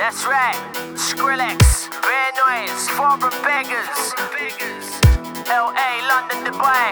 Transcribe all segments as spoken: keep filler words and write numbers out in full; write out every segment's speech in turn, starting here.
That's right, Skrillex, Bear Noise, Foreign Beggars, L A, London, Dubai.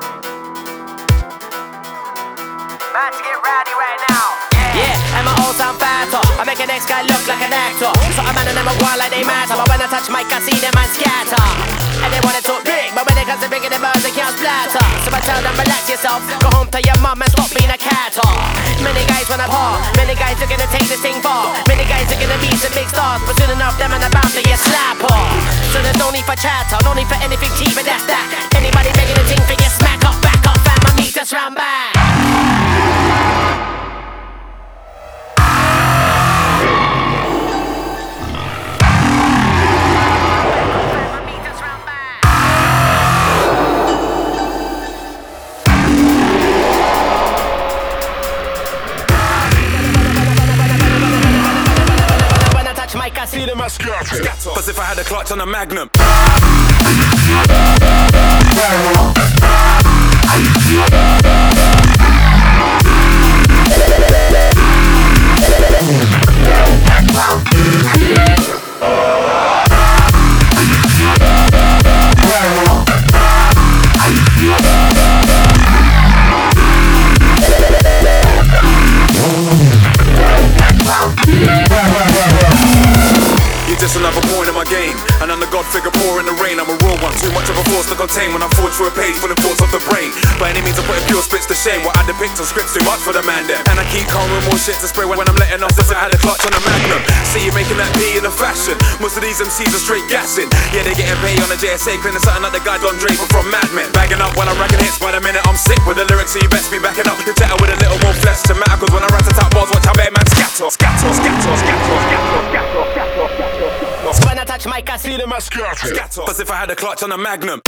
About to get rowdy right now. Yeah, and my old sound fatter. I make an next guy look like an actor. So a man and them a go like they matter. But when I touch mic, I see them man scatter. And they wanna talk big, but when it comes to bigger the birds, they can't splatter. So I tell them, relax yourself, go home to your mum and stop being a catter. Many guys wanna par, many guys are gonna take this thing far. Many guys are gonna be some big stars, but soon enough them and about to get slap off. So there's no need for chatter, no need for anything cheap, but that's that. Anybody begging a thing for you, smack up, back up, fam, my meters round back. I see them as scatter. Cause if I had a clutch on a Magnum. Just another point in my game, and I'm the god figure poor in the rain. I'm a raw one, too much of a force to contain when I forge through a page full of thoughts of the brain. By any means I put a pure spits to shame. What I depict on scripts too much for the man them. And I keep calm with more shit to spray when I'm letting off. If I had a clutch on a Magnum, see you making that P in the fashion. Most of these M Cs are straight gassing. Yeah, they getting paid on the J S A, cleaning something like the guy Don Draper from Mad Men. Bagging up when I'm racking hits by the minute I'm sick with the lyrics, so you best be backing up. You chatter with a little more flesh to matter, cause when I rat the top bars, watch how bad man scatter. Scatter, scatter, scatter, scatter, scatter, scatter, scatter. When I touch mic, I see them as scatter. Scatter. Cause if I had a clutch on a Magnum.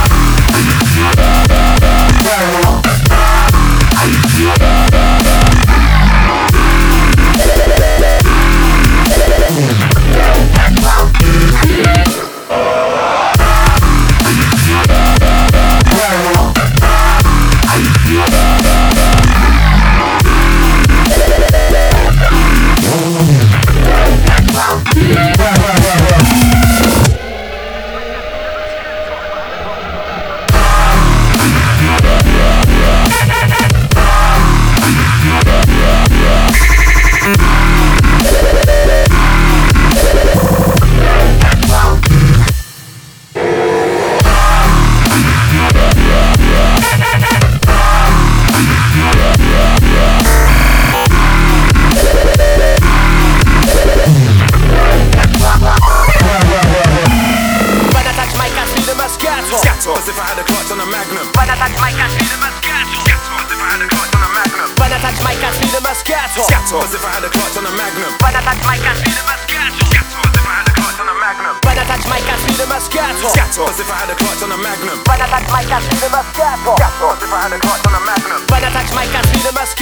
Cause if I had a clutch on a Magnum. When I touch mic, I see them as scatter. Cause if I had a clutch on a Magnum. When I touch mic, I see them as scatter. Cause if I had a clutch on a Magnum. When I touch mic, I see them as scatter. Cause if I had a clutch on a Magnum. When I touch mic, I see them as scatter. Cause if I had a clutch on a Magnum. When I touch mic, I see them as scatter. Cause if I had a clutch on a Magnum. When I touch mic, I see them as